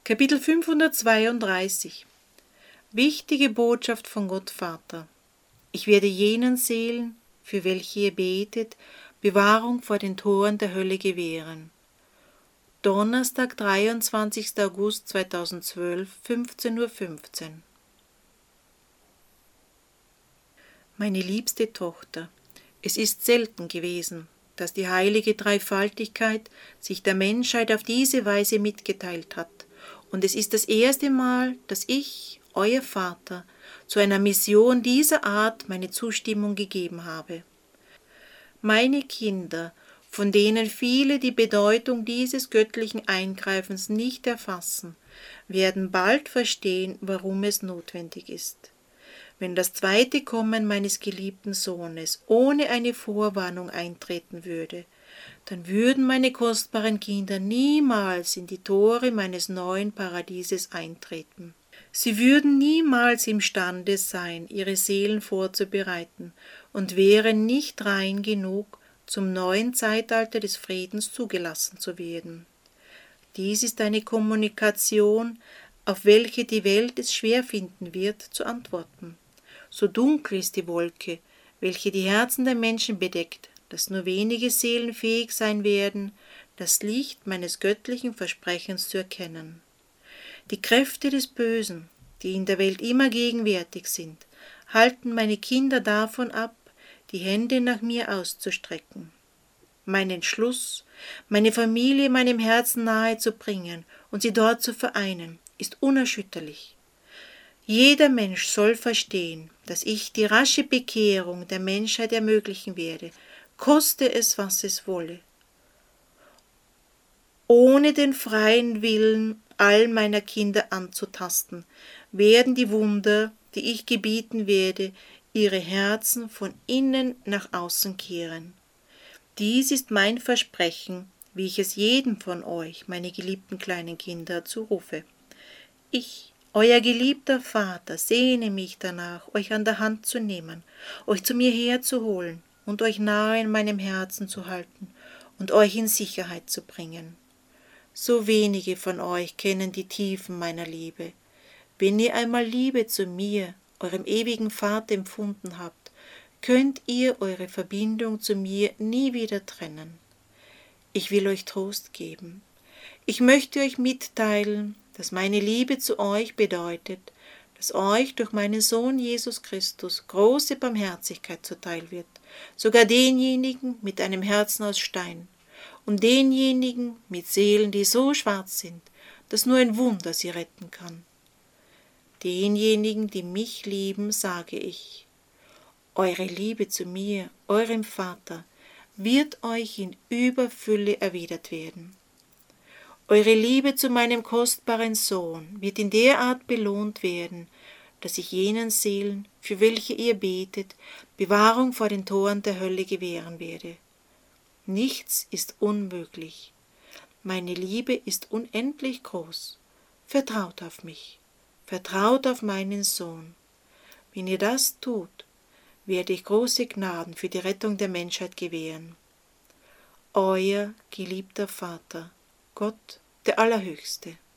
Kapitel 532. Wichtige Botschaft von Gott Vater. Ich werde jenen Seelen, für welche ihr betet, Bewahrung vor den Toren der Hölle gewähren. Donnerstag, 23. August 2012, 15:15 Uhr. Meine liebste Tochter, es ist selten gewesen, dass die heilige Dreifaltigkeit sich der Menschheit auf diese Weise mitgeteilt hat, und es ist das erste Mal, dass ich, euer Vater, zu einer Mission dieser Art meine Zustimmung gegeben habe. Meine Kinder, von denen viele die Bedeutung dieses göttlichen Eingreifens nicht erfassen, werden bald verstehen, warum es notwendig ist. Wenn das zweite Kommen meines geliebten Sohnes ohne eine Vorwarnung eintreten würde, dann würden meine kostbaren Kinder niemals in die Tore meines neuen Paradieses eintreten. Sie würden niemals imstande sein, ihre Seelen vorzubereiten und wären nicht rein genug, zum neuen Zeitalter des Friedens zugelassen zu werden. Dies ist eine Kommunikation, auf welche die Welt es schwer finden wird, zu antworten. So dunkel ist die Wolke, welche die Herzen der Menschen bedeckt, dass nur wenige Seelen fähig sein werden, das Licht meines göttlichen Versprechens zu erkennen. Die Kräfte des Bösen, die in der Welt immer gegenwärtig sind, halten meine Kinder davon ab, die Hände nach mir auszustrecken. Mein Entschluss, meine Familie meinem Herzen nahe zu bringen und sie dort zu vereinen, ist unerschütterlich. Jeder Mensch soll verstehen, dass ich die rasche Bekehrung der Menschheit ermöglichen werde, koste es, was es wolle. Ohne den freien Willen all meiner Kinder anzutasten, werden die Wunder, die ich gebieten werde, ihre Herzen von innen nach außen kehren. Dies ist mein Versprechen, wie ich es jedem von euch, meine geliebten kleinen Kinder, zurufe. Ich, euer geliebter Vater, sehne mich danach, euch an der Hand zu nehmen, euch zu mir herzuholen und euch nahe in meinem Herzen zu halten und euch in Sicherheit zu bringen. So wenige von euch kennen die Tiefen meiner Liebe. Wenn ihr einmal Liebe zu mir, eurem ewigen Vater, empfunden habt, könnt ihr eure Verbindung zu mir nie wieder trennen. Ich will euch Trost geben. Ich möchte euch mitteilen, dass meine Liebe zu euch bedeutet, dass euch durch meinen Sohn Jesus Christus große Barmherzigkeit zuteil wird, sogar denjenigen mit einem Herzen aus Stein und denjenigen mit Seelen, die so schwarz sind, dass nur ein Wunder sie retten kann. Denjenigen, die mich lieben, sage ich, eure Liebe zu mir, eurem Vater, wird euch in Überfülle erwidert werden. Eure Liebe zu meinem kostbaren Sohn wird in der Art belohnt werden, dass ich jenen Seelen, für welche ihr betet, Bewahrung vor den Toren der Hölle gewähren werde. Nichts ist unmöglich. Meine Liebe ist unendlich groß. Vertraut auf mich. Vertraut auf meinen Sohn. Wenn ihr das tut, werde ich große Gnaden für die Rettung der Menschheit gewähren. Euer geliebter Vater, Gott, der Allerhöchste.